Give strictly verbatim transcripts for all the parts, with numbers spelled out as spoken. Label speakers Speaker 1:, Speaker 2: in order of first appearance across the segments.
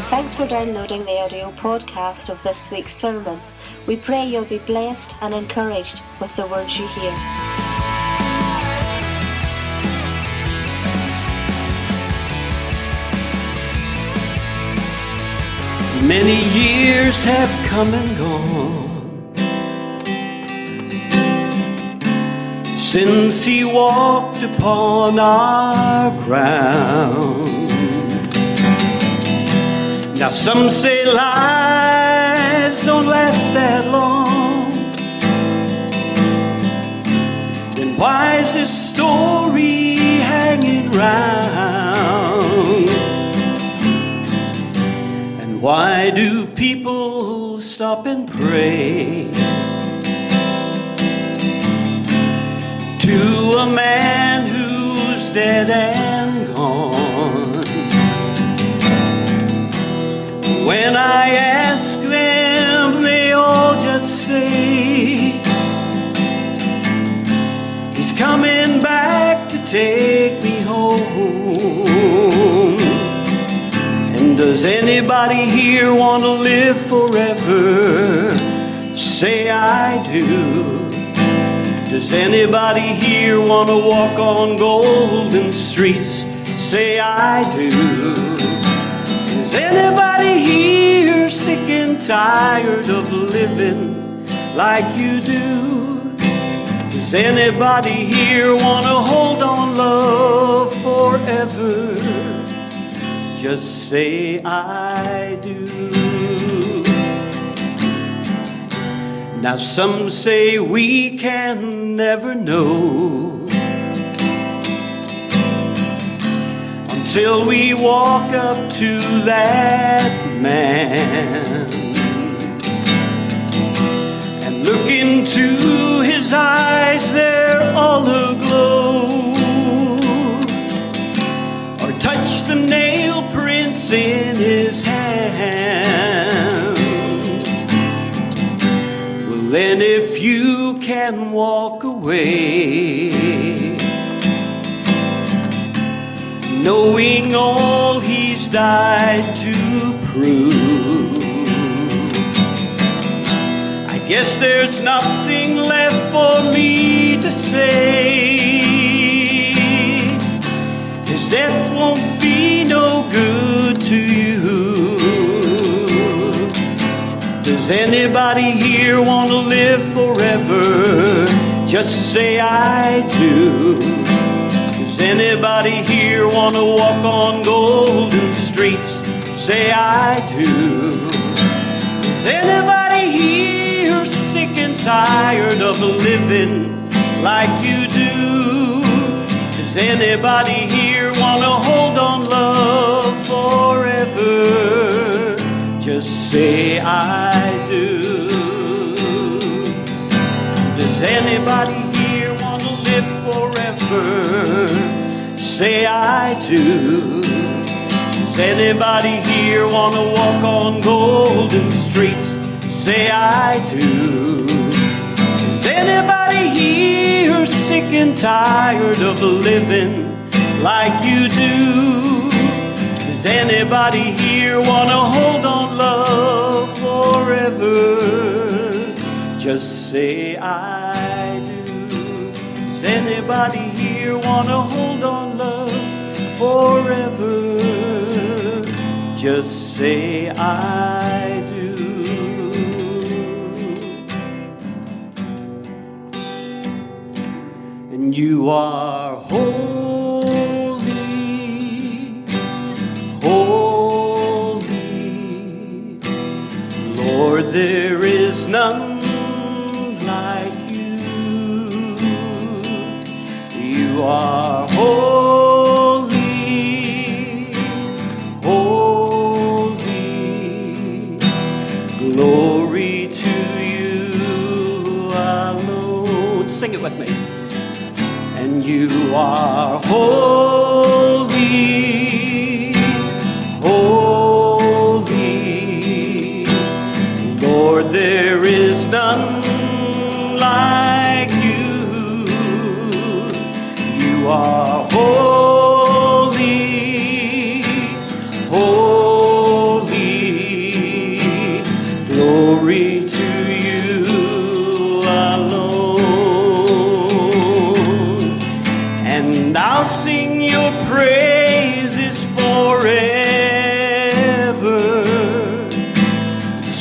Speaker 1: thanks for downloading the audio podcast of this week's sermon. We pray you'll be blessed and encouraged with the words you hear.
Speaker 2: Many years have come and gone since he walked upon our ground. Now some say lives don't last that long. Then why is this story hanging round? And why do people stop and pray to a man who's dead and gone? When I ask them, they all just say he's coming back to take me home. And does anybody here want to live forever? Say I do. Does anybody here want to walk on golden streets? Say I do. Is anybody here sick and tired of living like you do? Does anybody here want to hold on love forever? Just say I do. Now some say we can never know till we walk up to that man and look into his eyes, they're all aglow, or touch the nail prints in his hands. Well, then if you can walk away knowing all he's died to prove, I guess there's nothing left for me to say. His death won't be no good to you. Does anybody here want to live forever? Just say I do. Does anybody here want to walk on golden streets? Say I do. Is anybody here sick and tired of living like you do? Does anybody here want to hold on love forever? Just say I do. Does anybody here want to live forever? Say I do. Does anybody here want to walk on golden streets? Say I do. Is anybody here sick and tired of living like you do? Does anybody here want to hold on love forever? Just say I do. Does anybody here want to hold on love forever? Just say I do. And you are holy, holy, Lord, there is none like you. You are holy, holy, glory to you alone. Sing it with me. And you are holy, holy, Lord, there is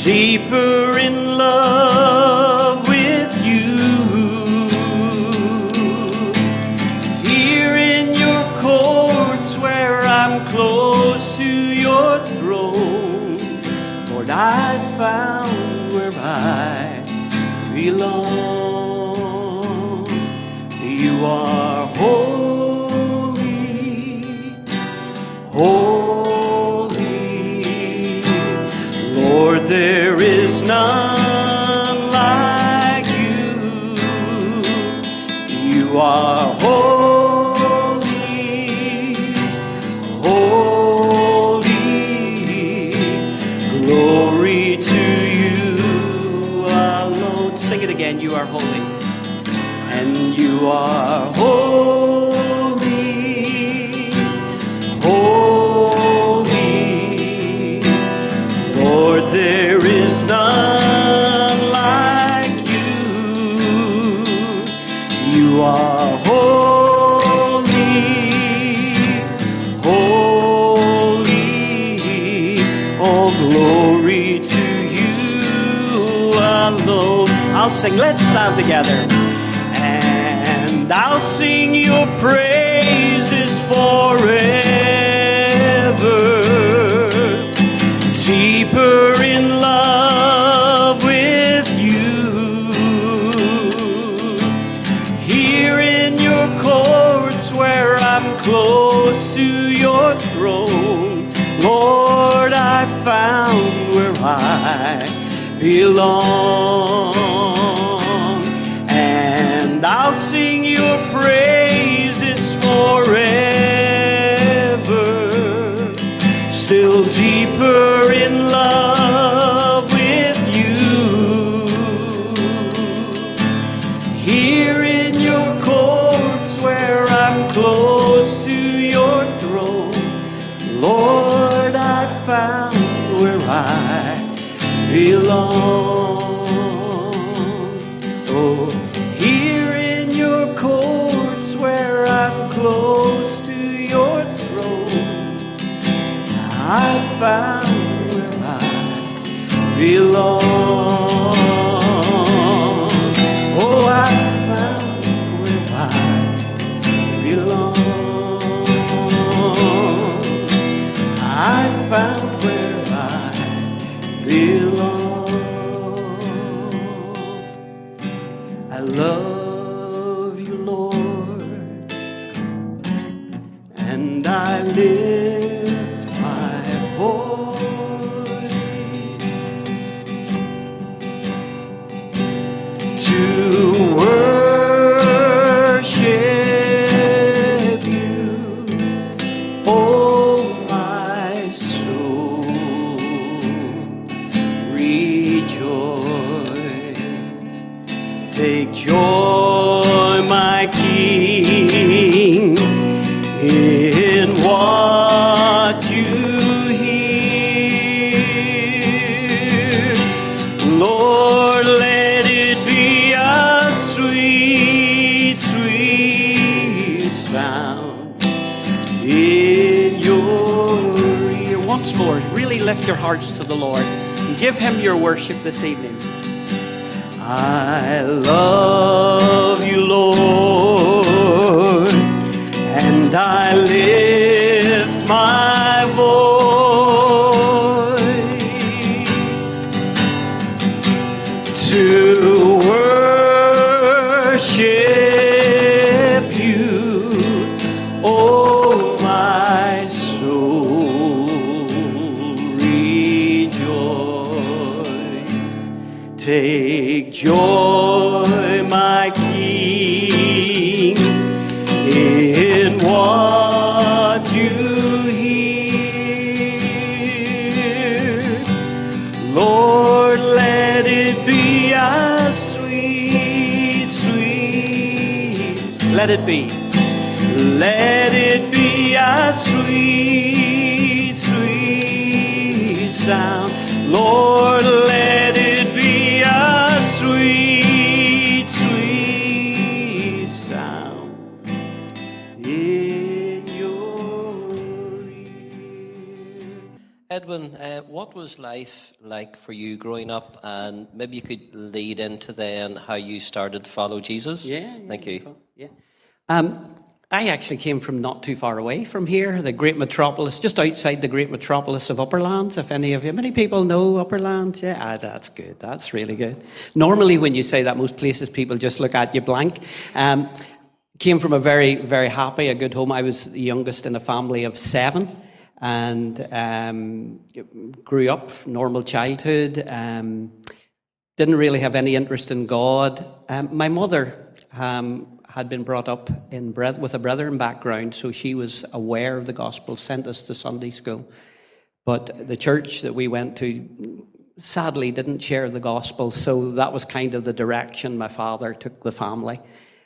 Speaker 2: deeper in love with you. Here in your courts where I'm close to your throne, Lord, I found where I belong. You are holy, holy, Lord, there is none like you. You are holy, holy, glory to you alone. Sing it again. You are holy, and you are holy, holy, Lord, there is none like you. You are holy, holy, all glory to you alone. I'll sing, let's stand together. And I'll sing your praises forever. Deeper in love with you. Here in your courts where I'm close to your throne, Lord, I found where I belong. And I'll sing your praises forever. Still deeper in love with you. Here in your courts where I'm close to your throne, Lord, I found where I belong. Oh, here in your courts where I'm close to your throne, I found where I belong. Oh, I found where I belong. I found where I belong. I love you, Lord, and I lift my voice to worship you, oh my soul, rejoice. Take joy, my King, in what you hear. Lord, let it be a sweet, sweet sound in your ear. Once more, really lift your hearts to the Lord and give him your worship this evening. I love you, Lord, and I lift my voice to worship you, oh my soul, rejoice. Take joy, my King, in what you hear. Lord, let it be a sweet, sweet, let it be, let it be a sweet, sweet sound. Lord, let it be a sweet, sweet sound in your ear.
Speaker 3: And Edwin, uh, what was life like for you growing up? And maybe you could lead into then how you started to follow Jesus.
Speaker 4: Yeah, yeah
Speaker 3: Thank you.
Speaker 4: Yeah. Um, I actually came from not too far away from here, the great metropolis, just outside the great metropolis of Upperlands. If any of you, many people know Upperlands? Yeah, ah, that's good. That's really good. Normally when you say that, most places people just look at you blank. Um, came from a very, very happy, a good home. I was the youngest in a family of seven, and um, grew up, normal childhood. Um, didn't really have any interest in God. Um, my mother um, had been brought up in with a Brethren background, so she was aware of the gospel, sent us to Sunday school. But the church that we went to sadly didn't share the gospel, so that was kind of the direction my father took the family.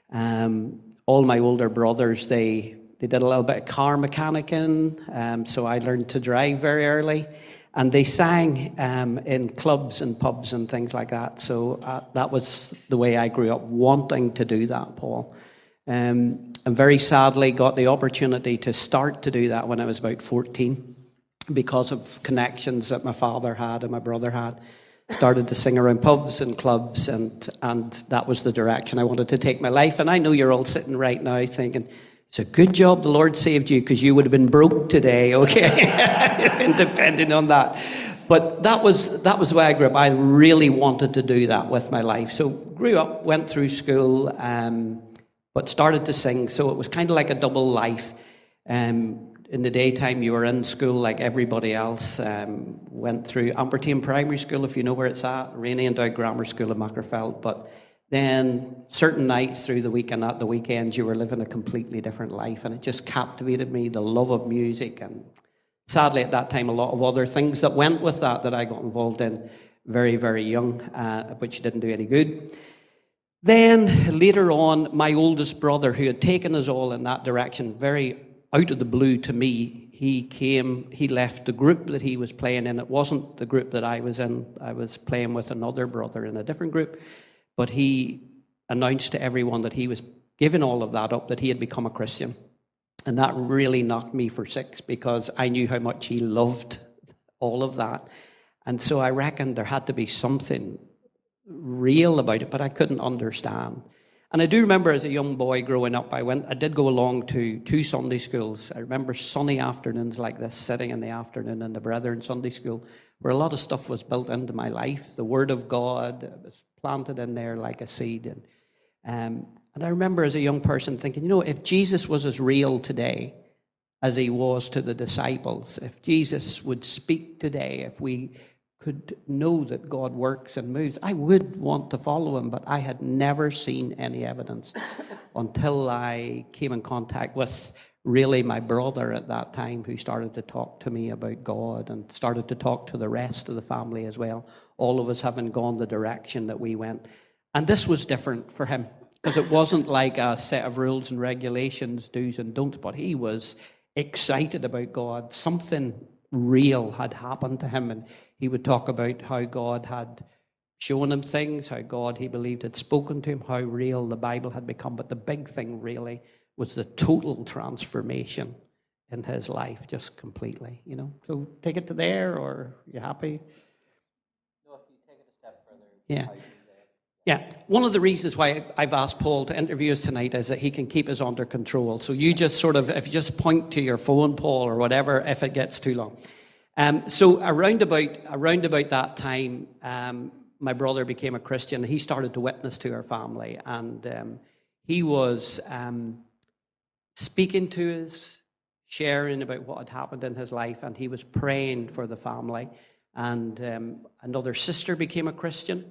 Speaker 4: Um, all my older brothers, they, they did a little bit of car mechanicking, um, so I learned to drive very early. And they sang um, in clubs and pubs and things like that. So uh, that was the way I grew up, wanting to do that, Paul. Um, and very sadly got the opportunity to start to do that when I was about fourteen, because of connections that my father had and my brother had. Started to sing around pubs and clubs, and, and that was the direction I wanted to take my life. And I know you're all sitting right now thinking, it's a good job the Lord saved you, because you would have been broke today, okay? Depending on that. But that was that was the way I grew up. I really wanted to do that with my life. So grew up, went through school, um, but started to sing. So it was kind of like a double life. Um, in the daytime, you were in school like everybody else. Um, went through Ampertine Primary School, if you know where it's at, Rainey and Dowd Grammar School in Mackerfeld. But then certain nights through the week and at the weekends, you were living a completely different life, and it just captivated me, the love of music, and sadly at that time a lot of other things that went with that that I got involved in very, very young, uh, which didn't do any good. Then later on, my oldest brother, who had taken us all in that direction, very out of the blue to me, he came, he left the group that he was playing in. It wasn't the group that I was in. I was playing with another brother in a different group. But he announced to everyone that he was giving all of that up, that he had become a Christian. And that really knocked me for six, because I knew how much he loved all of that. And so I reckoned there had to be something real about it, but I couldn't understand. And I do remember as a young boy growing up, I went, I did go along to two Sunday schools. I remember sunny afternoons like this, sitting in the afternoon in the Brethren Sunday School, where a lot of stuff was built into my life. The Word of God was planted in there like a seed. And, um, and I remember as a young person thinking, you know, if Jesus was as real today as he was to the disciples, if Jesus would speak today, if we could know that God works and moves, I would want to follow him, but I had never seen any evidence until I came in contact with really my brother at that time, who started to talk to me about God and started to talk to the rest of the family as well, all of us having gone the direction that we went. And this was different for him, because it wasn't like a set of rules and regulations, do's and don'ts, but he was excited about God. Something real had happened to him, and he would talk about how God had shown him things, how God, he believed, had spoken to him, how real the Bible had become. But the big thing really was the total transformation in his life, just completely, you know. So take it to there, or are you happy?
Speaker 3: No, if you take it a step further.
Speaker 4: Yeah. Yeah, one of the reasons why I've asked Paul to interview us tonight is that he can keep us under control. So you just sort of, if you just point to your phone, Paul, or whatever, if it gets too long. Um, so around about around about that time, um, my brother became a Christian. He started to witness to our family, and um, he was um, speaking to us, sharing about what had happened in his life, and he was praying for the family. And um, another sister became a Christian.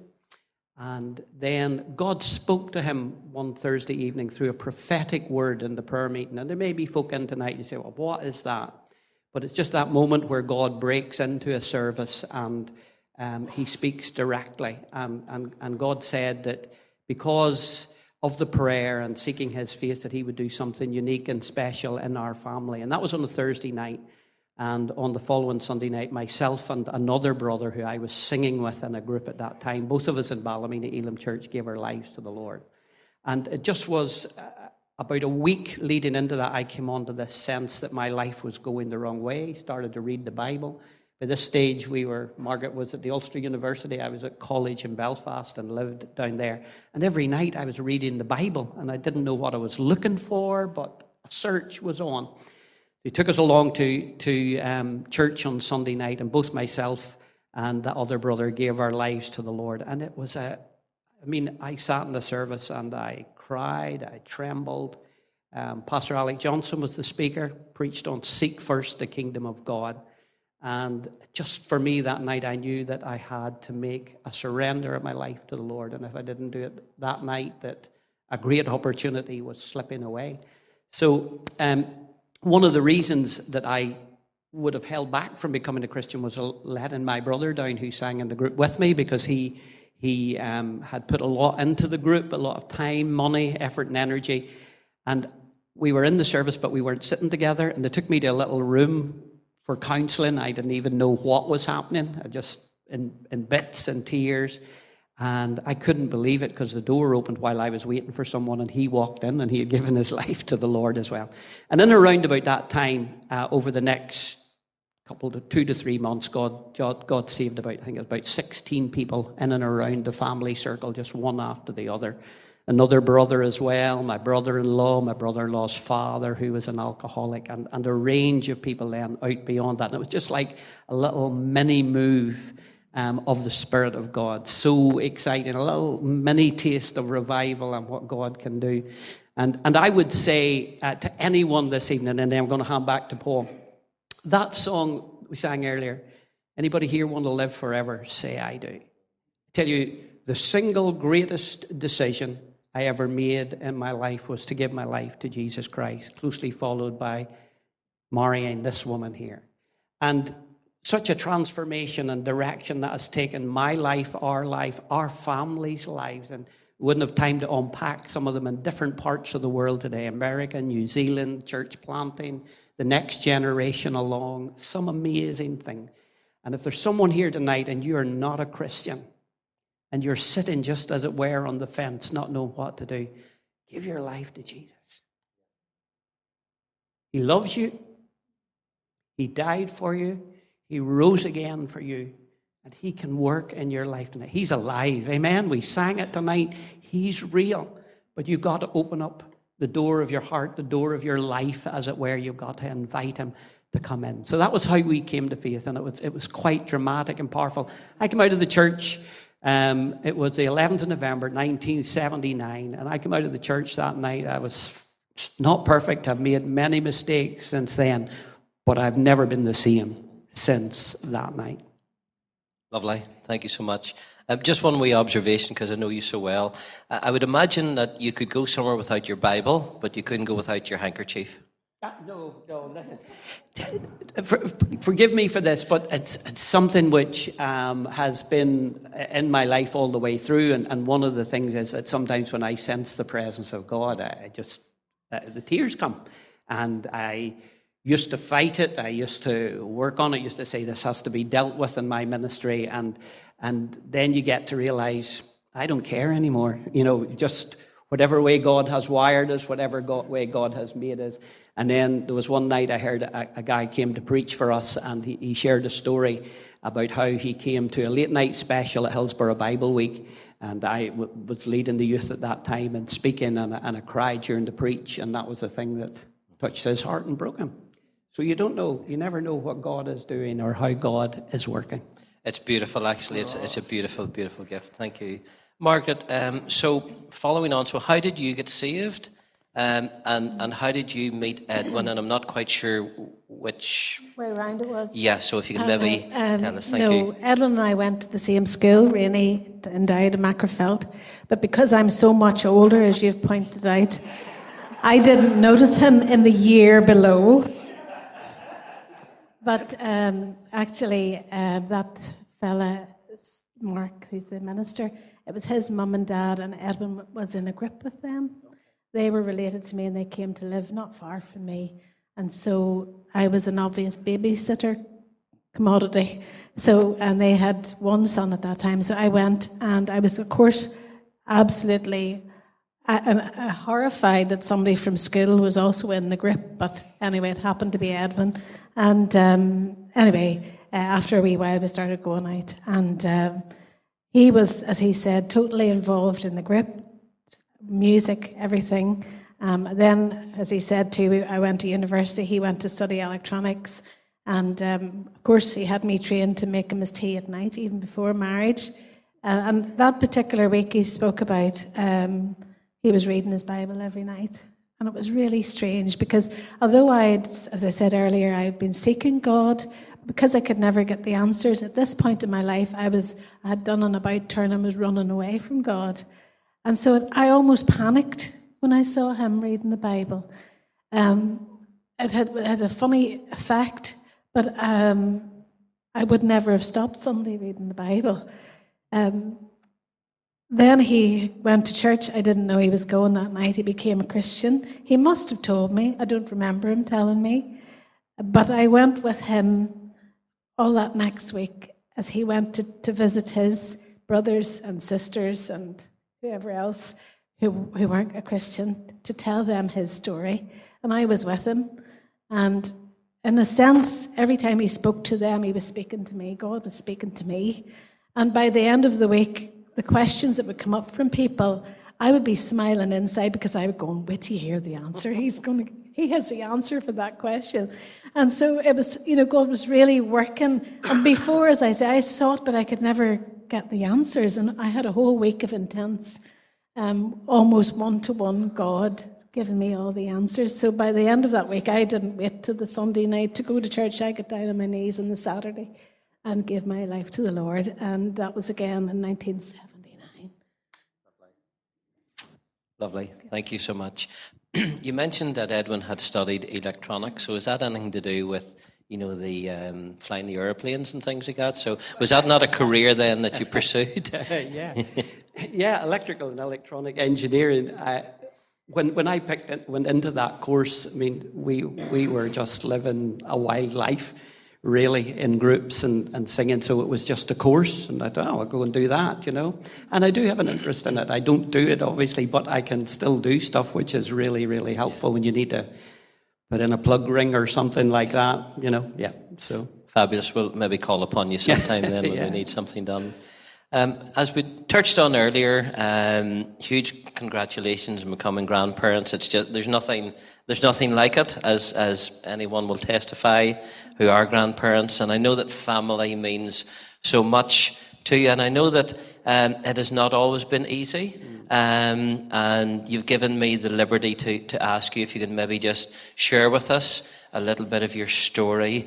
Speaker 4: And then God spoke to him one Thursday evening through a prophetic word in the prayer meeting. And there may be folk in tonight who say, well, what is that? But it's just that moment where God breaks into a service and um, he speaks directly. And, and, and God said that because of the prayer and seeking his face, that he would do something unique and special in our family. And that was on a Thursday night. And on the following Sunday night, myself and another brother who I was singing with in a group at that time, both of us in Ballymena Elim Church, gave our lives to the Lord. And it just was uh, about a week leading into that, I came onto this sense that my life was going the wrong way. Started to read the Bible, by this stage, we were, Margaret was at the Ulster University, I was at college in Belfast and lived down there. And every night I was reading the Bible, and I didn't know what I was looking for, but a search was on. They took us along to, to um, church on Sunday night, and both myself and the other brother gave our lives to the Lord. And it was a, I mean, I sat in the service and I cried, I trembled. Um, Pastor Alec Johnson was the speaker, preached on seek first the kingdom of God. And just for me that night, I knew that I had to make a surrender of my life to the Lord. And if I didn't do it that night, that a great opportunity was slipping away. So um, one of the reasons that I would have held back from becoming a Christian was letting my brother down, who sang in the group with me, because he he um, had put a lot into the group, a lot of time, money, effort, and energy. And we were in the service, but we weren't sitting together. And they took me to a little room for counselling. I didn't even know what was happening. I just in, in bits and tears. And I couldn't believe it, because the door opened while I was waiting for someone, and he walked in, and he had given his life to the Lord as well. And in around about that time, uh, over the next couple to two to three months, God, God, God saved about, I think it was about sixteen people in and around the family circle, just one after the other. Another brother as well, my brother-in-law, my brother-in-law's father, who was an alcoholic, and, and a range of people then out beyond that. And it was just like a little mini move um, of the Spirit of God. So exciting, a little mini taste of revival and what God can do. And, and I would say uh, to anyone this evening, and then I'm going to hand back to Paul, that song we sang earlier, anybody here want to live forever? Say, I do. I tell you, the single greatest decision I ever made in my life was to give my life to Jesus Christ, closely followed by marrying this woman here. And such a transformation and direction that has taken my life, our life, our families' lives, and we wouldn't have time to unpack some of them in different parts of the world today, America, New Zealand, church planting, the next generation along, some amazing thing. And if there's someone here tonight and you are not a Christian, and you're sitting just as it were on the fence, not knowing what to do, give your life to Jesus. He loves you. He died for you. He rose again for you. And he can work in your life tonight. He's alive. Amen. We sang it tonight. He's real. But you've got to open up the door of your heart, the door of your life, as it were. You've got to invite him to come in. So that was how we came to faith. And it was, it was quite dramatic and powerful. I came out of the church. Um, it was the eleventh of November, nineteen seventy-nine, and I came out of the church that night. I was not perfect. I've made many mistakes since then, but I've never been the same since that night.
Speaker 3: Lovely. Thank you so much. Um, just one wee observation, because I know you so well. I, I would imagine that you could go somewhere without your Bible, but you couldn't go without your handkerchief.
Speaker 4: Uh, no, no, listen. For, forgive me for this, but it's, it's something which um, has been in my life all the way through. And, and one of the things is that sometimes when I sense the presence of God, I, I just, uh, the tears come. And I used to fight it. I used to work on it. I used to say this has to be dealt with in my ministry. And, and then you get to realize, I don't care anymore. You know, just whatever way God has wired us, whatever God, way God has made us. And then there was one night I heard a, a guy came to preach for us, and he, he shared a story about how he came to a late night special at Hillsborough Bible Week. And I w- was leading the youth at that time and speaking, and, and I cried during the preach, and that was the thing that touched his heart and broke him. So you don't know, you never know what God is doing or how God is working.
Speaker 3: It's beautiful, actually. It's, it's a beautiful, beautiful gift. Thank you. Margaret, um, so following on, so how did you get saved? Um, and, and how did you meet Edwin? And I'm not quite sure which
Speaker 5: way around it was.
Speaker 3: Yeah, so if you could
Speaker 5: Uh,
Speaker 3: maybe
Speaker 5: um,
Speaker 3: tell us. Thank
Speaker 5: no,
Speaker 3: you.
Speaker 5: Edwin and I went to the same school, Rainey and Dowd in Macrofelt. But because I'm so much older, as you've pointed out, I didn't notice him in the year below. But um, actually, uh, that fella, Mark, who's the minister, it was his mum and dad, and Edwin was in a group with them. They were related to me, and they came to live not far from me. And so I was an obvious babysitter commodity. So, and they had one son at that time. So I went, and I was, of course, absolutely uh, uh, horrified that somebody from school was also in the group. But anyway, it happened to be Edwin. And um, anyway, after a wee while we started going out. And um, he was, as he said, totally involved in the group, music, everything. Um, then, as he said too, I went to university. He went to study electronics. And, um, of course, he had me trained to make him his tea at night, even before marriage. Uh, and that particular week he spoke about, um, he was reading his Bible every night. And it was really strange because although I had, as I said earlier, I had been seeking God, because I could never get the answers, at this point in my life, I was I had done an about turn and was running away from God. And so it, I almost panicked when I saw him reading the Bible. Um, it, had, it had a funny effect, but um, I would never have stopped somebody reading the Bible. Um, then he went to church. I didn't know he was going that night. He became a Christian. He must have told me. I don't remember him telling me. But I went with him all that next week as he went to, to visit his brothers and sisters and whoever else who, who weren't a Christian, to tell them his story. And I was with him. And in a sense, every time he spoke to them, he was speaking to me. God was speaking to me. And by the end of the week, the questions that would come up from people, I would be smiling inside because I would go, wait till you hear the answer. He's going to, he has the answer for that question. And so it was, you know, God was really working. And before, as I say, I sought, but I could never get the answers. And I had a whole week of intense, um, almost one-to-one God giving me all the answers. So by the end of that week, I didn't wait till the Sunday night to go to church. I got down on my knees on the Saturday and gave my life to the Lord. And that was again in nineteen seventy-nine.
Speaker 3: Lovely. Thank you so much. You mentioned that Edwin had studied electronics. So is that anything to do with, you know, the um, flying the airplanes and things like that? So was that not a career then that you pursued?
Speaker 4: yeah, yeah, electrical and electronic engineering. I, when when I picked it, went into that course, I mean, we we were just living a wild life, really, in groups and, and singing. So it was just a course, and I thought, oh, I'll go and do that, you know. And I do have an interest in it. I don't do it, obviously, but I can still do stuff which is really, really helpful when you need to put in a plug ring or something like that, you know. Yeah, so.
Speaker 3: Fabulous. We'll maybe call upon you sometime then when yeah. we need something done. Um, as we touched on earlier, um, huge congratulations on becoming grandparents. It's just there's nothing there's nothing like it, as as anyone will testify who are grandparents. And I know that family means so much to you, and I know that um, it has not always been easy. Um, and you've given me the liberty to to ask you if you can maybe just share with us a little bit of your story,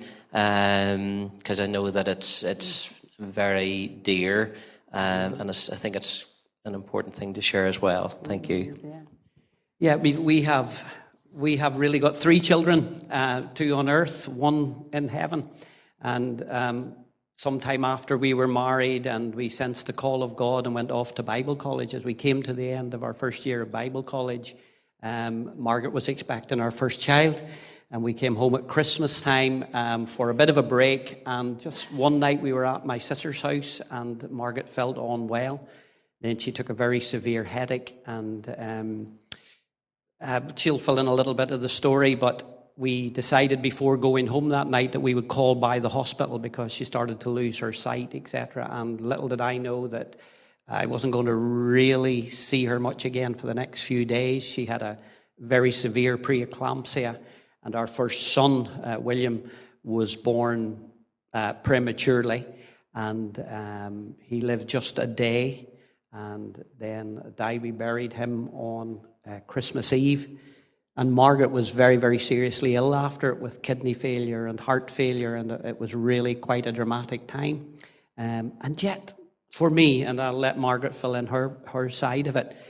Speaker 3: because um, I know that it's it's very dear. Um, and it's, I think it's an important thing to share as well. Thank you.
Speaker 4: Yeah, yeah. I mean, we have we have really got three children, uh, two on earth, one in heaven. And um, sometime after we were married, and we sensed the call of God and went off to Bible college. As we came to the end of our first year of Bible college, um, Margaret was expecting our first child. And we came home at Christmas time um, for a bit of a break. And just one night we were at my sister's house, and Margaret felt unwell. Then she took a very severe headache. And um, uh, she'll fill in a little bit of the story. But we decided before going home that night that we would call by the hospital because she started to lose her sight, et cetera. And little did I know that I wasn't going to really see her much again for the next few days. She had a very severe preeclampsia. And our first son, uh, William, was born uh, prematurely, and um, he lived just a day. And then Di, we buried him on uh, Christmas Eve. And Margaret was very, very seriously ill after it with kidney failure and heart failure, and it was really quite a dramatic time. Um, and yet, for me, and I'll let Margaret fill in her, her side of it,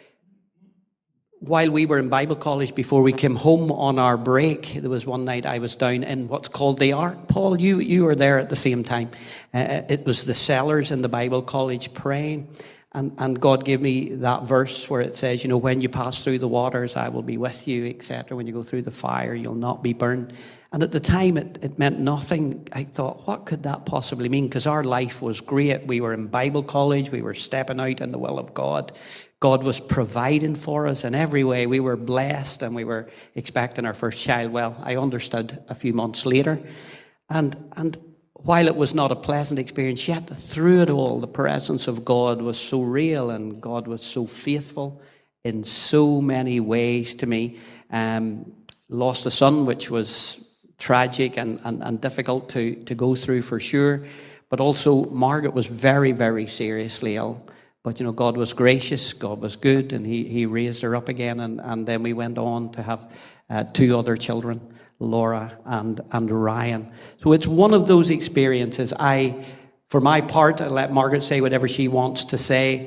Speaker 4: while we were in Bible college, before we came home on our break, there was one night I was down in what's called the Ark. Paul, you you were there at the same time. Uh, it was the cellars in the Bible college praying. And, and God gave me that verse where it says, you know, when you pass through the waters, I will be with you, et cetera. When you go through the fire, you'll not be burned. And at the time, it, it meant nothing. I thought, what could that possibly mean? Because our life was great. We were in Bible college. We were stepping out in the will of God. God was providing for us in every way. We were blessed, and we were expecting our first child. Well, I understood a few months later. And and while it was not a pleasant experience, yet through it all, the presence of God was so real, and God was so faithful in so many ways to me. Um, lost a son, which was tragic and, and, and difficult to, to go through for sure. But also Margaret was very, very seriously ill. But, you know, God was gracious, God was good, and he, he raised her up again. And, and then we went on to have uh, two other children, Laura and, and Ryan. So it's one of those experiences. I, for my part, I let Margaret say whatever she wants to say.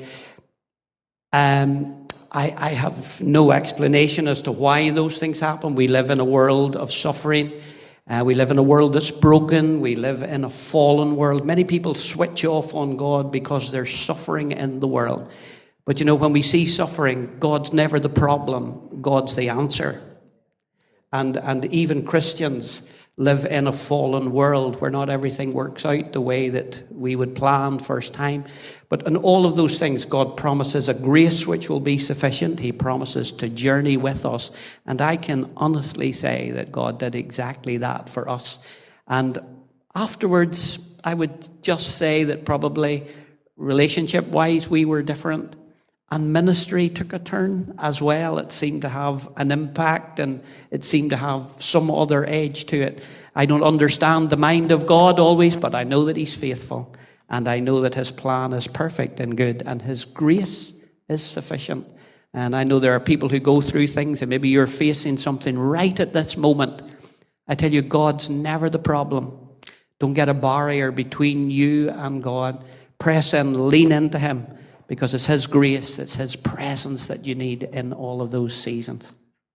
Speaker 4: Um, I, I have no explanation as to why those things happen. We live in a world of suffering. Uh, we live in a world that's broken. We live in a fallen world. Many people switch off on God because there's suffering in the world. But you know, when we see suffering, God's never the problem. God's the answer. And, and even Christians live in a fallen world where not everything works out the way that we would plan first time. But in all of those things, God promises a grace which will be sufficient. He promises to journey with us. And I can honestly say that God did exactly that for us. And afterwards, I would just say that probably relationship-wise, we were different. And ministry took a turn as well. It seemed to have an impact, and it seemed to have some other edge to it. I don't understand the mind of God always, but I know that he's faithful. And I know that his plan is perfect and good, and his grace is sufficient. And I know there are people who go through things, and maybe you're facing something right at this moment. I tell you, God's never the problem. Don't get a barrier between you and God. Press in, lean into him. Because it's his grace, it's his presence that you need in all of those seasons.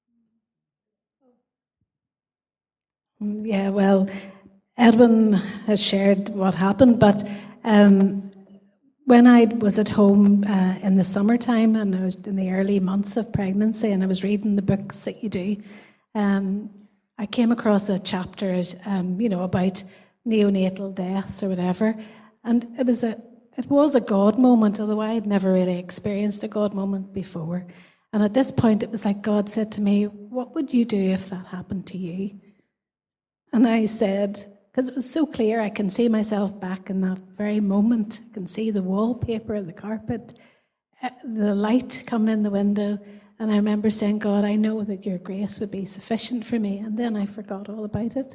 Speaker 5: Yeah, well, Edwin has shared what happened, but um, when I was at home uh, in the summertime, and I was in the early months of pregnancy, and I was reading the books that you do, um, I came across a chapter, um, you know, about neonatal deaths or whatever, and it was a It was a God moment, although I had never really experienced a God moment before. And at this point, it was like God said to me, what would you do if that happened to you? And I said, because it was so clear, I can see myself back in that very moment. I can see the wallpaper, the carpet, the light coming in the window. And I remember saying, God, I know that your grace would be sufficient for me. And then I forgot all about it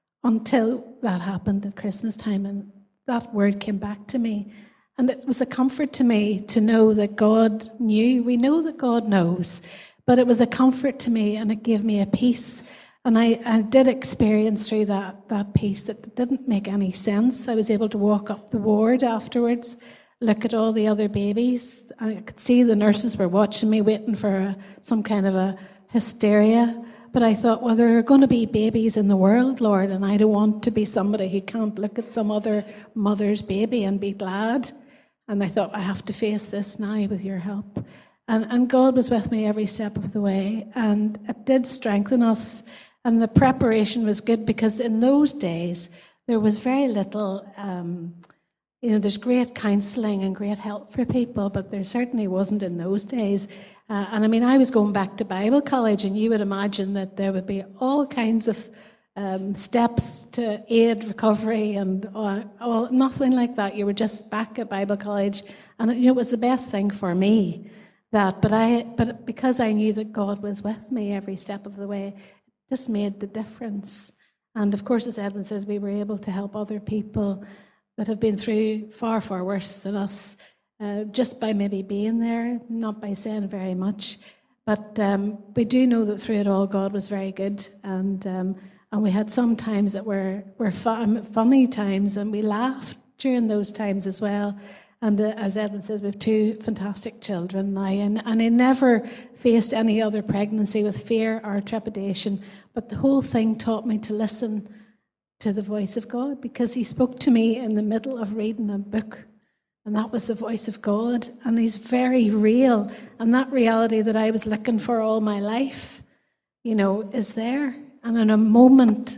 Speaker 5: until that happened at Christmas time. And that word came back to me. And it was a comfort to me to know that God knew. We know that God knows. But it was a comfort to me, and it gave me a peace. And I, I did experience through that, that peace that didn't make any sense. I was able to walk up the ward afterwards, look at all the other babies. I could see the nurses were watching me, waiting for a, some kind of a hysteria. But I thought, well, there are going to be babies in the world, Lord, and I don't want to be somebody who can't look at some other mother's baby and be glad. And I thought, I have to face this now with your help. And, and God was with me every step of the way, and it did strengthen us. And the preparation was good, because in those days, there was very little, um, you know, there's great counselling and great help for people, but there certainly wasn't in those days. Uh, and I mean, I was going back to Bible college, and you would imagine that there would be all kinds of um, steps to aid recovery and uh, all, nothing like that. You were just back at Bible college, and you know, it was the best thing for me. That, but I, but because I knew that God was with me every step of the way, it just made the difference. And of course, as Edwin says, we were able to help other people that have been through far, far worse than us. Uh, just by maybe being there, not by saying very much. But um, we do know that through it all, God was very good. And um, and we had some times that were, were fun, funny times, and we laughed during those times as well. And uh, as Edwin says, we have two fantastic children now. And, and I never faced any other pregnancy with fear or trepidation. But the whole thing taught me to listen to the voice of God, because he spoke to me in the middle of reading a book. And that was the voice of God. And he's very real. And that reality that I was looking for all my life, you know, is there. And in a moment,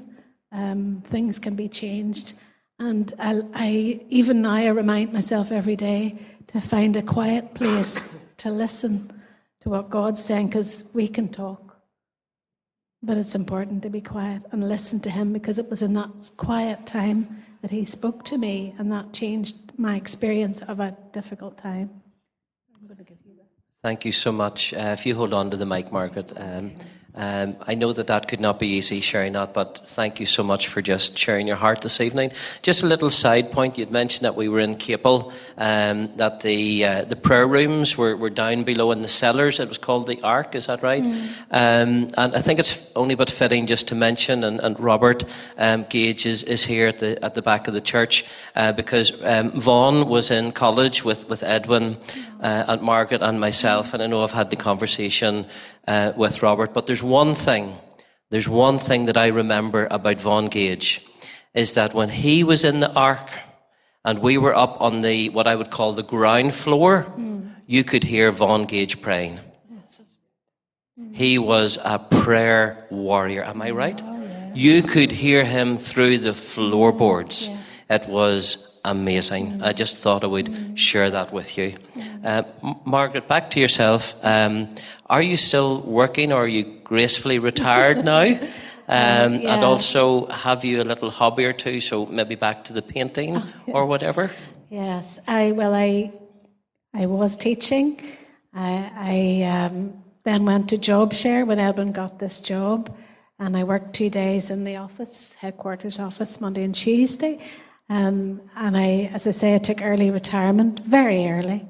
Speaker 5: um, things can be changed. And I, I even now I remind myself every day to find a quiet place to listen to what God's saying, because we can talk. But it's important to be quiet and listen to him, because it was in that quiet time that he spoke to me, and that changed my experience of a difficult time. I'm going to give you that.
Speaker 3: Thank you so much. Uh, if you hold on to the mic, Margaret. Um, um, I know that that could not be easy, sharing that, but thank you so much for just sharing your heart this evening. Just a little side point. You'd mentioned that we were in Capel, um, that the uh, the prayer rooms were, were down below in the cellars. It was called the Ark, is that right? Mm. Um, and I think it's only but fitting just to mention, and, and Robert um, Gage is, is here at the at the back of the church, uh, because um, Vaughan was in college with, with Edwin uh, and Margaret and myself, and I know I've had the conversation uh, with Robert, but there's one thing, there's one thing that I remember about Vaughan Gage, is that when he was in the Ark and we were up on the, what I would call the ground floor, mm. you could hear Vaughan Gage praying. Yes. Mm. He was a prayer warrior, am I right? Oh, yeah. You could hear him through the floorboards. Yeah. It was amazing. Mm. I just thought I would mm. share that with you. Mm. Uh, M- Margaret, back to yourself. Um, are you still working, or are you gracefully retired now? Um, yeah. And also, have you a little hobby or two? So maybe back to the painting oh, yes. or whatever.
Speaker 5: Yes, I well, I I was teaching. I, I um, then went to JobShare when Edwin got this job, and I worked two days in the office, headquarters office, Monday and Tuesday. Um, and I, as I say, I took early retirement, very early.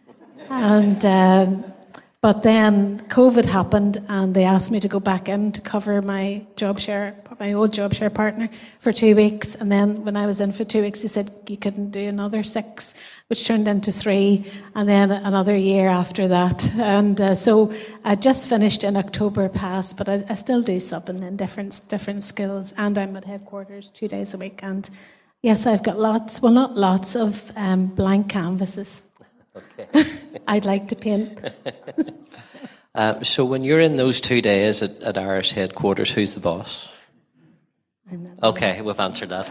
Speaker 5: And um, but then COVID happened, and they asked me to go back in to cover my JobShare, my old JobShare partner, for two weeks. And then when I was in for two weeks, he said you couldn't do another six, which turned into three, and then another year after that. And uh, so I just finished in October past, but I, I still do subbing in different different skills, and I'm at headquarters two days a week. And yes, I've got lots, well, not lots of um, blank canvases. Okay. I'd like to paint.
Speaker 3: um, so when you're in those two days at, at Irish headquarters, who's the boss? Okay, we've answered that.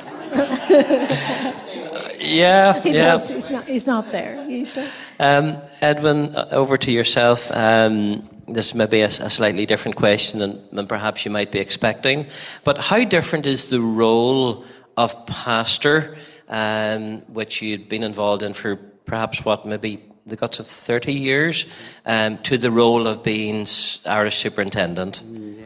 Speaker 3: uh, yeah,
Speaker 5: he
Speaker 3: yeah.
Speaker 5: Does. He's not. He's not there usually.
Speaker 3: Um, Edwin, uh, over to yourself. Um, this may be a, a slightly different question than, than perhaps you might be expecting. But how different is the role of pastor, um, which you'd been involved in for perhaps what, maybe the guts of thirty years, um, to the role of being Irish superintendent?
Speaker 4: Yeah,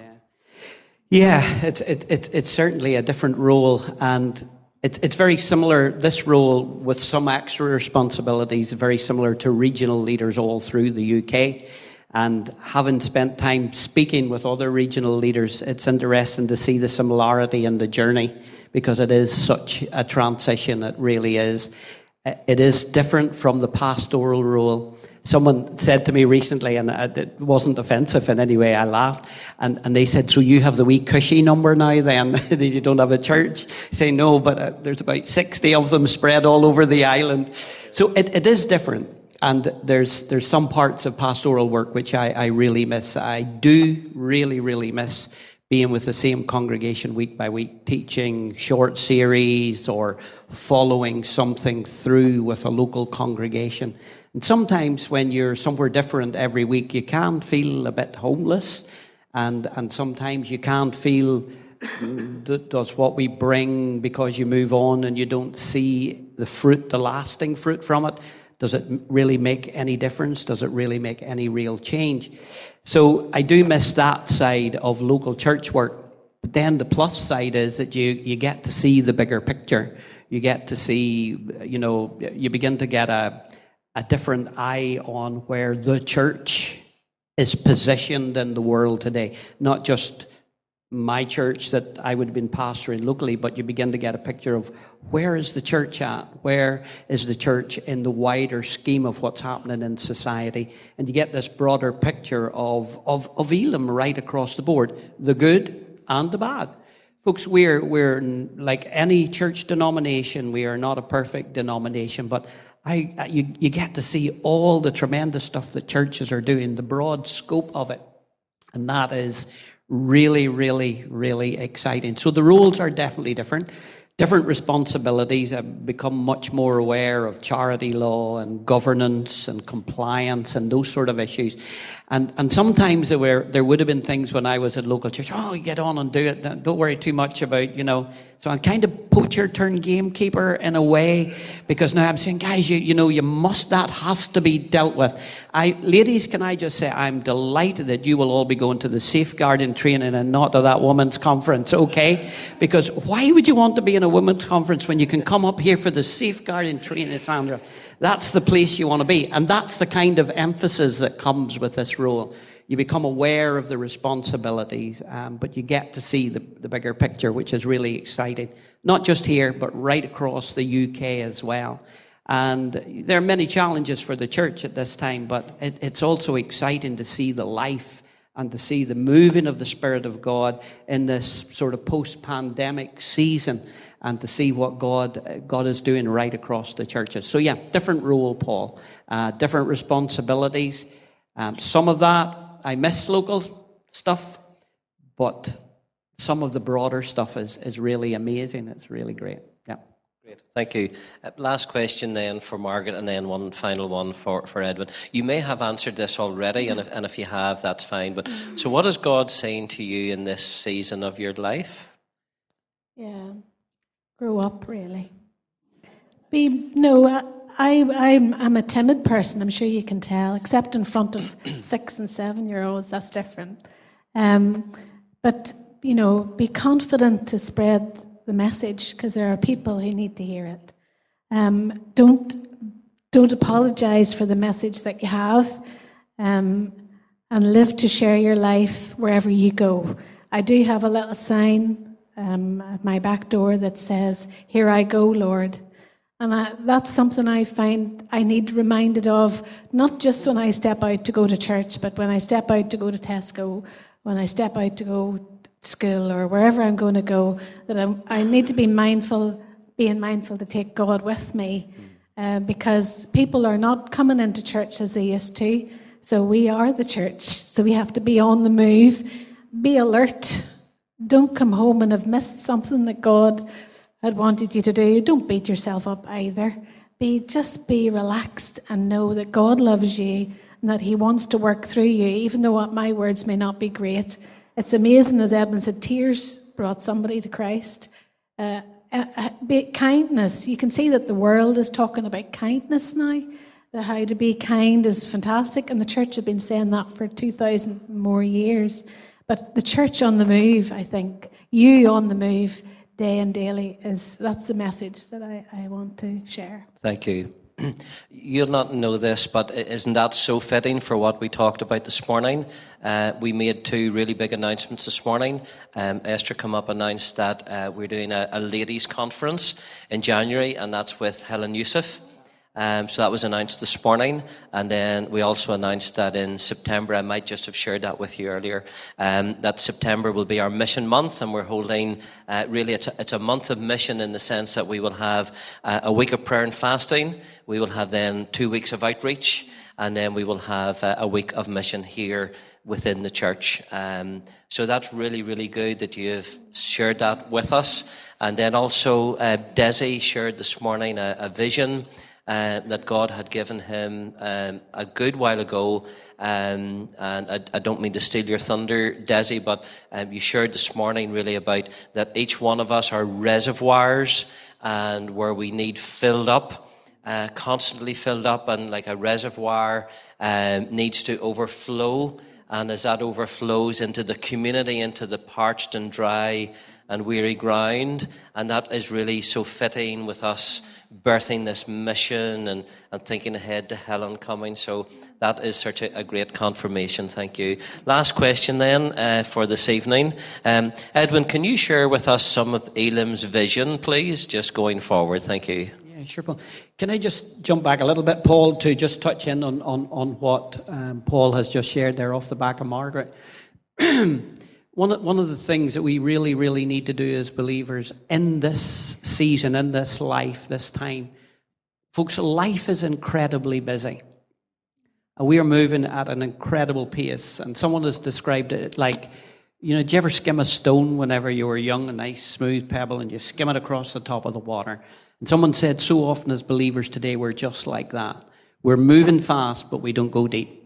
Speaker 4: yeah, it's it, it's it's certainly a different role, and it's it's very similar. This role, with some extra responsibilities, very similar to regional leaders all through the U K. And having spent time speaking with other regional leaders, it's interesting to see the similarity in the journey, because it is such a transition. It really is. It is different from the pastoral role. Someone said to me recently, and it wasn't offensive in any way, I laughed, and, and they said, so you have the wee cushy number now then, that you don't have a church? I say, no, but uh, there's about sixty of them spread all over the island. So it, it is different. And there's there's some parts of pastoral work which I, I really miss. I do really, really miss being with the same congregation week by week, teaching short series or following something through with a local congregation. And sometimes when you're somewhere different every week, you can feel a bit homeless. And, and sometimes you can't feel, does what we bring, because you move on and you don't see the fruit, the lasting fruit from it, does it really make any difference? Does it really make any real change? So I do miss that side of local church work. But then the plus side is that you, you get to see the bigger picture. You get to see, you know, you begin to get a, a different eye on where the church is positioned in the world today. Not just my church that I would have been pastoring locally, but you begin to get a picture of where is the church at? Where is the church in the wider scheme of what's happening in society? And you get this broader picture of, of, of Elim right across the board, the good and the bad. Folks, we're, we're like any church denomination, we are not a perfect denomination, but I, you, you get to see all the tremendous stuff that churches are doing, the broad scope of it. And that is really, really, really exciting. So the roles are definitely different. different responsibilities. I've become much more aware of charity law and governance and compliance and those sort of issues. And and sometimes there were there would have been things when I was at local church. Oh, you get on and do it. Don't worry too much about, you know. So I'm kind of poacher turned gamekeeper in a way, because now I'm saying, guys, you you know, you must, that has to be dealt with. I ladies, can I just say I'm delighted that you will all be going to the safeguarding training and not to that women's conference, okay? Because why would you want to be in a women's conference when you can come up here for the safeguarding training, Sandra? That's the place you want to be. And that's the kind of emphasis that comes with this role. You become aware of the responsibilities, um, but you get to see the, the bigger picture, which is really exciting. Not just here, but right across the U K as well. And there are many challenges for the church at this time, but it, it's also exciting to see the life and to see the moving of the Spirit of God in this sort of post-pandemic season, and to see what God God is doing right across the churches. So yeah, different role, Paul, uh, different responsibilities. Um, some of that, I miss local stuff, but some of the broader stuff is, is really amazing. It's really great. Yeah.
Speaker 3: Great. Thank you. Uh, last question then for Margaret, and then one final one for, for Edwin. You may have answered this already, and if, and if you have, that's fine. But so what is God saying to you in this season of your life?
Speaker 5: Yeah. Grow up, really. Be no, I, I'm I'm a timid person. I'm sure you can tell, except in front of six and seven year olds. That's different. Um, but you know, be confident to spread the message, because there are people who need to hear it. Um, don't don't apologize for the message that you have, um, and live to share your life wherever you go. I do have a little sign Um, at my back door that says, "Here I go, Lord." And I, that's something I find I need reminded of, not just when I step out to go to church, but when I step out to go to Tesco, when I step out to go to school or wherever I'm going to go, that I'm, I need to be mindful, being mindful to take God with me, uh, because people are not coming into church as they used to. So we are the church. So we have to be on the move, be alert. Don't come home and have missed something that God had wanted you to do. Don't beat yourself up either. Be just be relaxed and know that God loves you and that He wants to work through you, even though what my words may not be great. It's amazing, as Edmund said, tears brought somebody to Christ. Uh, uh, be, kindness. You can see that the world is talking about kindness now. The how to be kind is fantastic, and the church have been saying that for two thousand more years. But the church on the move, I think, you on the move day and daily, is that's the message that I, I want to share.
Speaker 3: Thank you. You'll not know this, but isn't that so fitting for what we talked about this morning? Uh, we made two really big announcements this morning. Um, Esther come up announced that uh, we're doing a, a ladies' conference in January, and that's with Helen Youssef. Um, so that was announced this morning, and then we also announced that in September, I might just have shared that with you earlier, um, that September will be our mission month, and we're holding, uh, really it's a, it's a month of mission in the sense that we will have uh, a week of prayer and fasting, we will have then two weeks of outreach, and then we will have uh, a week of mission here within the church. Um, so that's really, really good that you've shared that with us. And then also uh, Desi shared this morning a, a vision Uh, that God had given him um, a good while ago. Um, and I, I don't mean to steal your thunder, Desi, but um, you shared this morning really about that each one of us are reservoirs, and where we need filled up, uh, constantly filled up, and like a reservoir um, needs to overflow. And as that overflows into the community, into the parched and dry and weary ground, and that is really so fitting with us birthing this mission and, and thinking ahead to Helen coming. So that is such a, a great confirmation. Thank you. Last question then uh, for this evening. Um, Edwin, can you share with us some of Elim's vision, please, just going forward? Thank you.
Speaker 4: Yeah, sure, Paul. Can I just jump back a little bit, Paul, to just touch in on, on, on what um, Paul has just shared there off the back of Margaret? One of, one of the things that we really, really need to do as believers in this season, in this life, this time, folks, life is incredibly busy. And we are moving at an incredible pace. And someone has described it like You know, did you ever skim a stone whenever you were young, a nice smooth pebble, and you skim it across the top of the water? And someone said, so often as believers today, we're just like that. We're moving fast, but we don't go deep.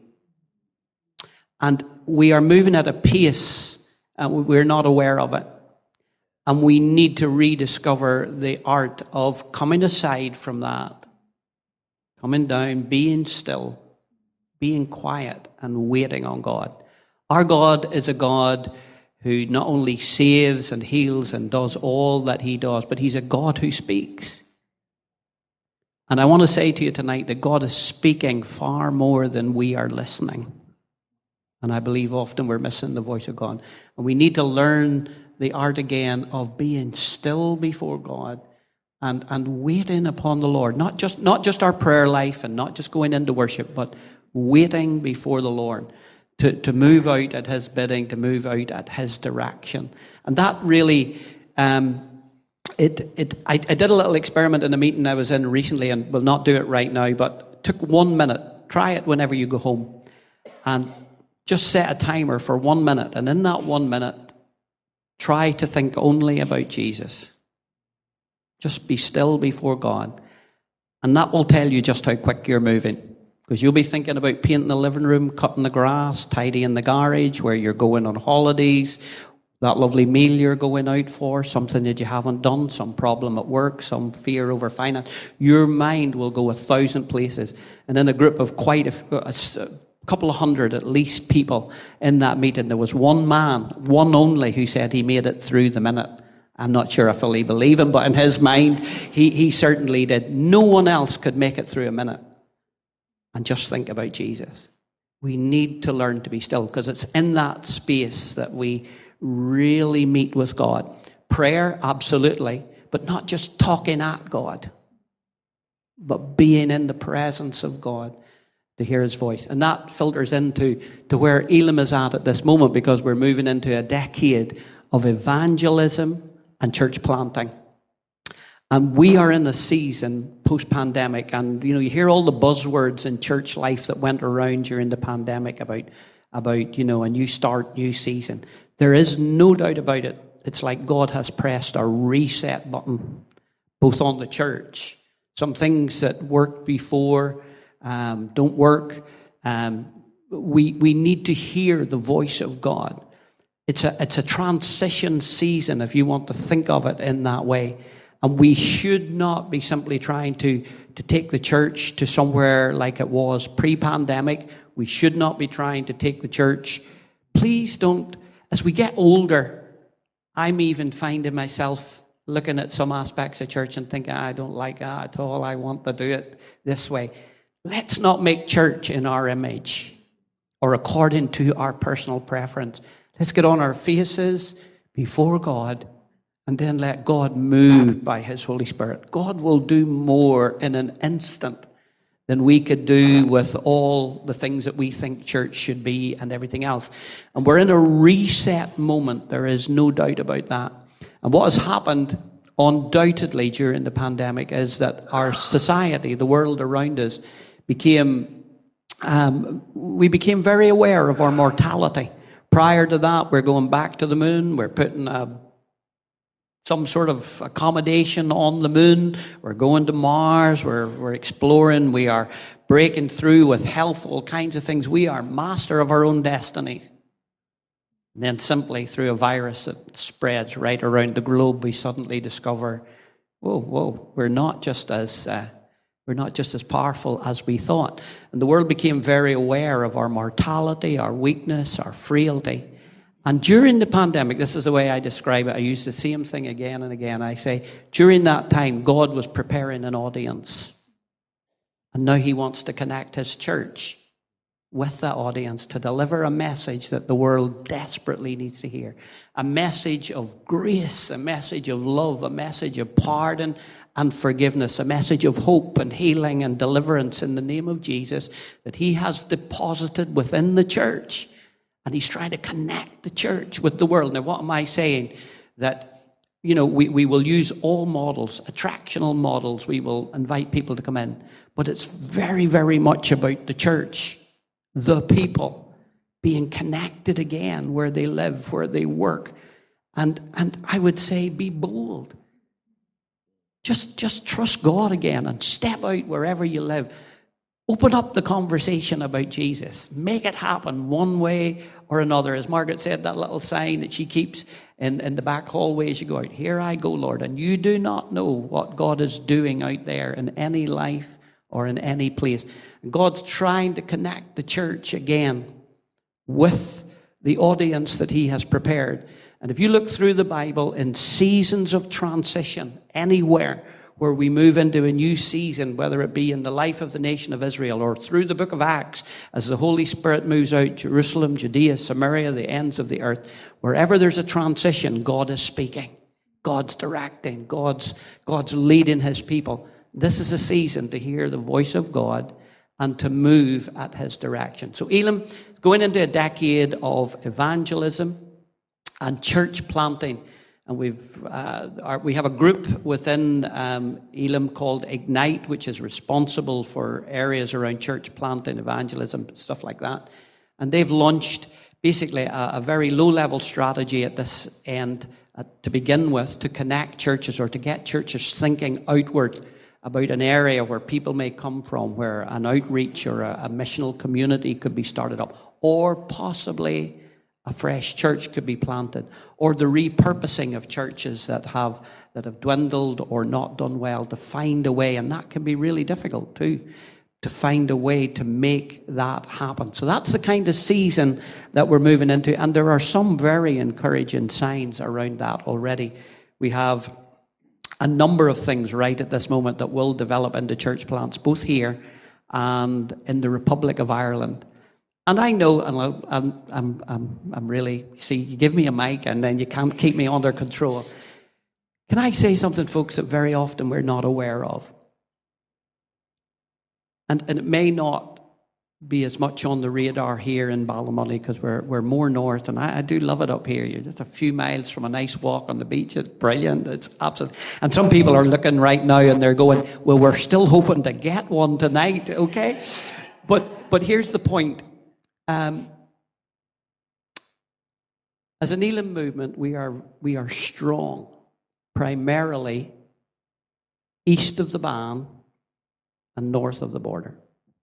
Speaker 4: And we are moving at a pace, and we're not aware of it. And we need to rediscover the art of coming aside from that, coming down, being still, being quiet, and waiting on God. Our God is a God who not only saves and heals and does all that he does, but he's a God who speaks. And I want to say to you tonight that God is speaking far more than we are listening. And I believe often we're missing the voice of God. And we need to learn the art again of being still before God and, and waiting upon the Lord. Not just, not just our prayer life and not just going into worship, but waiting before the Lord. To, to move out at his bidding, to move out at his direction. And that really, um, it, it, I, I did a little experiment in a meeting I was in recently, and will not do it right now, but took one minute. Try it whenever you go home. And just set a timer for one minute. And in that one minute, try to think only about Jesus. Just be still before God. And that will tell you just how quick you're moving. Because you'll be thinking about painting the living room, cutting the grass, tidying the garage, where you're going on holidays, that lovely meal you're going out for, something that you haven't done, some problem at work, some fear over finance. Your mind will go a thousand places. And in a group of quite a, a, a couple of hundred at least people in that meeting, there was one man, one only, who said he made it through the minute. I'm not sure I fully believe him, but in his mind, he, he certainly did. No one else could make it through a minute. And just think about Jesus. We need to learn to be still, because it's in that space that we really meet with God. Prayer, absolutely, but not just talking at God, but being in the presence of God to hear his voice. And that filters into to where Elim is at at this moment, because we're moving into a decade of evangelism and church planting. And we are in a season post-pandemic, and you know, you hear all the buzzwords in church life that went around during the pandemic about, about you know, a new start, new season. There is no doubt about it. It's like God has pressed a reset button, both on the church. Some things that worked before um, don't work. Um, we we need to hear the voice of God. It's a it's a transition season, if you want to think of it in that way. And we should not be simply trying to, to take the church to somewhere like it was pre-pandemic. We should not be trying to take the church. Please don't. As we get older, I'm even finding myself looking at some aspects of church and thinking, I don't like that at all. I want to do it this way. Let's not make church in our image or according to our personal preference. Let's get on our faces before God, and then let God move by his Holy Spirit. God will do more in an instant than we could do with all the things that we think church should be and everything else. And we're in a reset moment. There is no doubt about that. And what has happened undoubtedly during the pandemic is that our society, the world around us, became, um, we became very aware of our mortality. Prior to that, we're going back to the moon. We're putting a some sort of accommodation on the moon. We're going to Mars. We're, we're exploring. We are breaking through with health, all kinds of things. We are master of our own destiny. And then simply through a virus that spreads right around the globe, we suddenly discover, whoa, whoa, we're not just as uh, we're not just as powerful as we thought. And the world became very aware of our mortality, our weakness, our frailty. And during the pandemic, this is the way I describe it. I use the same thing again and again. I say, during that time, God was preparing an audience. And now he wants to connect his church with that audience to deliver a message that the world desperately needs to hear. A message of grace, a message of love, a message of pardon and forgiveness, a message of hope and healing and deliverance in the name of Jesus that he has deposited within the church. And he's trying to connect the church with the world. Now, what am I saying? That, you know, we, we will use all models, attractional models. We will invite people to come in. But it's very, very much about the church, the people, being connected again where they live, where they work. And, and I would say be bold. Just, just trust God again and step out wherever you live. Open up the conversation about Jesus. Make it happen one way or another. As Margaret said, that little sign that she keeps in, in the back hallway as you go out. Here I go, Lord. And you do not know what God is doing out there in any life or in any place. And God's trying to connect the church again with the audience that he has prepared. And if you look through the Bible in seasons of transition, anywhere where we move into a new season, whether it be in the life of the nation of Israel or through the book of Acts, as the Holy Spirit moves out, Jerusalem, Judea, Samaria, the ends of the earth, wherever there's a transition, God is speaking. God's directing. God's, God's leading his people. This is a season to hear the voice of God and to move at his direction. So Elim is going into a decade of evangelism and church planting. And we've uh, our, we have a group within um, Elim called Ignite, which is responsible for areas around church planting, evangelism, stuff like that. And they've launched basically a, a very low-level strategy at this end uh, to begin with to connect churches or to get churches thinking outward about an area where people may come from, where an outreach or a, a missional community could be started up, or possibly a fresh church could be planted, or the repurposing of churches that have that have dwindled or not done well, to find a way, and that can be really difficult too, to find a way to make that happen. So that's the kind of season that we're moving into, and there are some very encouraging signs around that already. We have a number of things right at this moment that will develop into church plants, both here and in the Republic of Ireland. And I know, and I'm, I'm, I'm, I'm really, see, you give me a mic and then you can't keep me under control. Can I say something, folks, that very often we're not aware of? And, and it may not be as much on the radar here in Ballymoney because we're, we're more north, and I, I do love it up here. You're just a few miles from a nice walk on the beach. It's brilliant. It's absolute. And some people are looking right now and they're going, well, we're still hoping to get one tonight, okay? But, but here's the point. Um, as an Elim movement, we are we are strong, primarily east of the Bann and north of the border.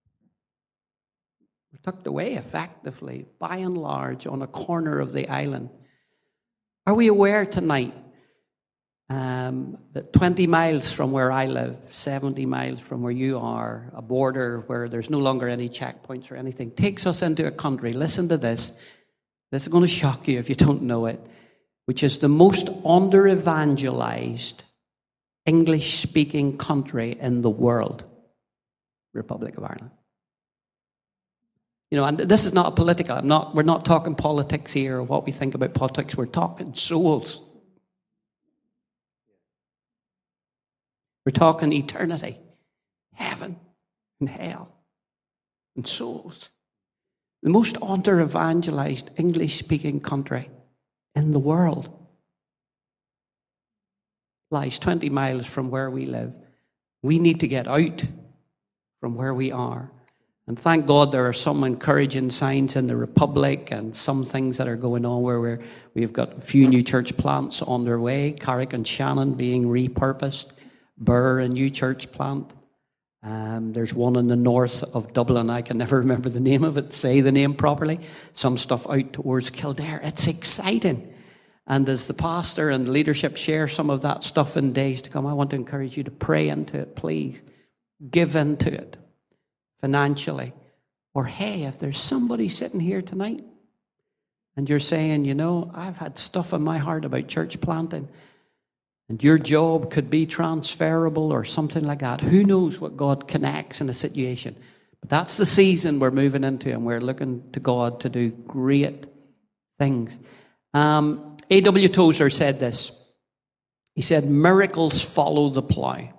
Speaker 4: We're tucked away effectively, by and large, on a corner of the island. Are we aware tonight um, that twenty miles from where I live, seventy miles from where you are, a border where there's no longer any checkpoints or anything, takes us into a country, listen to this, this is going to shock you if you don't know it, which is the most under-evangelized English-speaking country in the world, Republic of Ireland. You know, and this is not a political, I'm not, we're not talking politics here or what we think about politics, we're talking souls. We're talking eternity, heaven and hell and souls. The most under-evangelized English-speaking country in the world lies twenty miles from where we live. We need to get out from where we are. And thank God there are some encouraging signs in the Republic and some things that are going on where we're, we've got a few new church plants on their way, Carrick and Shannon being repurposed, Burr, a new church plant. Um, there's one in the north of Dublin. I can never remember the name of it, say the name properly. Some stuff out towards Kildare. It's exciting. And as the pastor and leadership share some of that stuff in days to come, I want to encourage you to pray into it, please. Give into it financially. Or hey, if there's somebody sitting here tonight and you're saying, you know, I've had stuff in my heart about church planting, and your job could be transferable or something like that. Who knows what God connects in a situation? But that's the season we're moving into, and we're looking to God to do great things. Um, A W Tozer said this. He said, miracles follow the plow.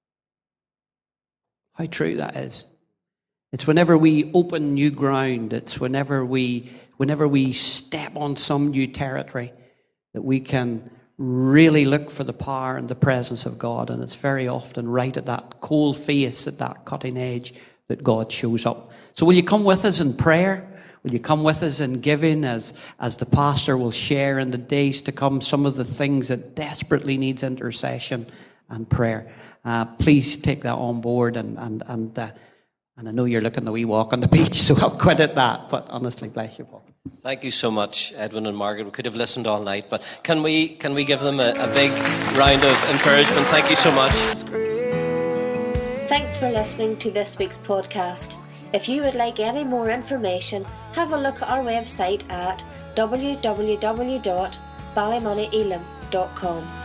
Speaker 4: How true that is. It's whenever we open new ground, it's whenever we, whenever we step on some new territory that we can really look for the power and the presence of God. And it's very often right at that cold face, at that cutting edge, that God shows up. So will you come with us in prayer? Will you come with us in giving as, as the pastor will share in the days to come some of the things that desperately needs intercession and prayer. Uh, please take that on board, and and and, uh, and I know you're looking at the wee walk on the beach, so I'll quit at that, but honestly, bless you, Paul.
Speaker 3: Thank you so much, Edwin and Margaret. We could have listened all night, but can we can we give them a, a big round of encouragement? Thank you so much.
Speaker 1: Thanks for listening to this week's podcast. If you would like any more information, have a look at our website at w w w dot ballymoney elim dot com.